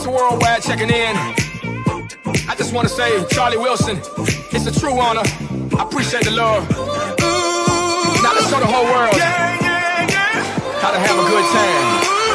Mr. Worldwide checking in. I just want to say, Charlie Wilson, it's a true honor. I appreciate the love. Now let's show the whole world how to have a good time.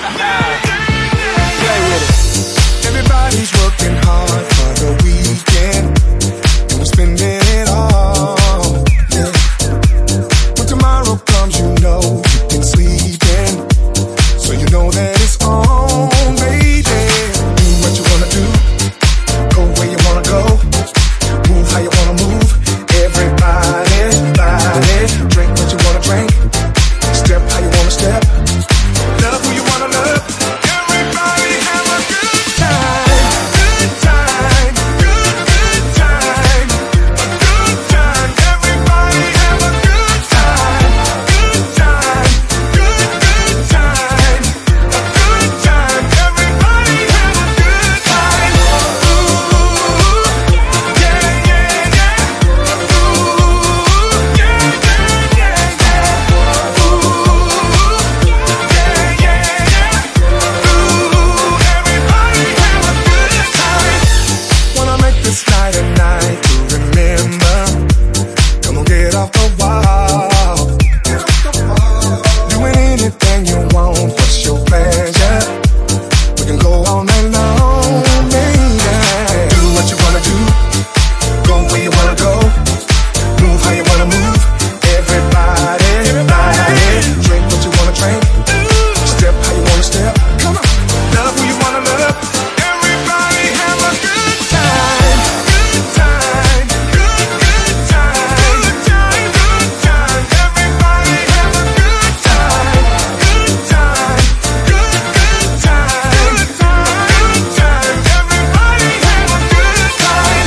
Play with it. Everybody's working hard for the weekend, and we're spending it all. Yeah. When tomorrow comes, you know you've been sleeping, so you know that it's on, baby. Do what you wanna do, go where you wanna go, move how you wanna move. Everybody, drink what you wanna drink, step how you wanna step, love who you wanna love. Everybody have a good time, good time, good time, a good time. Everybody have a good time, good time, good time, a good time. Everybody have a good time. Ooh, yeah, yeah, yeah. Ooh, yeah, yeah, yeah, yeah. Ooh, yeah, yeah, yeah. Ooh, everybody have a good time. Wanna make this night a night to remember. Come on, get off the wall. Doing anything you want, what's your pleasure? We can go all night long, baby. Do what you wanna do, go where you wanna go, move how you wanna move. Everybody, drink what you wanna drink, step how you wanna step. Come on, love who you wanna love. Everybody have a good time, good time, good time, good time, good time. Everybody have a good time, good time, good time, good time. Everybody have a good time.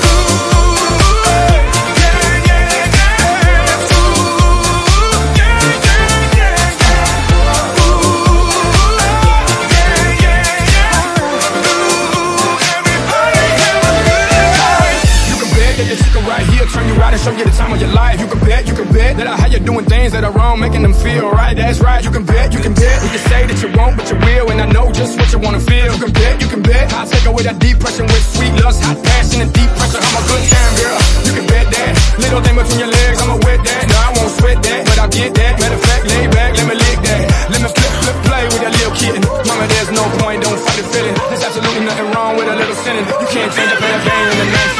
Ooh, yeah, yeah, yeah. Ooh, yeah, yeah, yeah, yeah. Ooh, yeah, yeah, yeah. Ooh, everybody have a good time. You can bet that your chicken right here turn you right and show you the time of your life. You can bet that I have you doing things that are wrong, making them feel right. That's right. You can bet. You can say that you won't, but you will, and I know just what you wanna feel. You can bet. I'll take away that depression with sweet lust, hot passion, and deep pressure. I'm a good time girl. You can bet that. Little thing between your legs, I'ma wet that. No, I won't sweat that, but I'll get that. Matter of fact, lay back, let me lick that. Let me flip, play with that little kitten. Mama, there's no point, don't fight the feeling. There's absolutely nothing wrong with a little sinning. You can't change the past game in the night.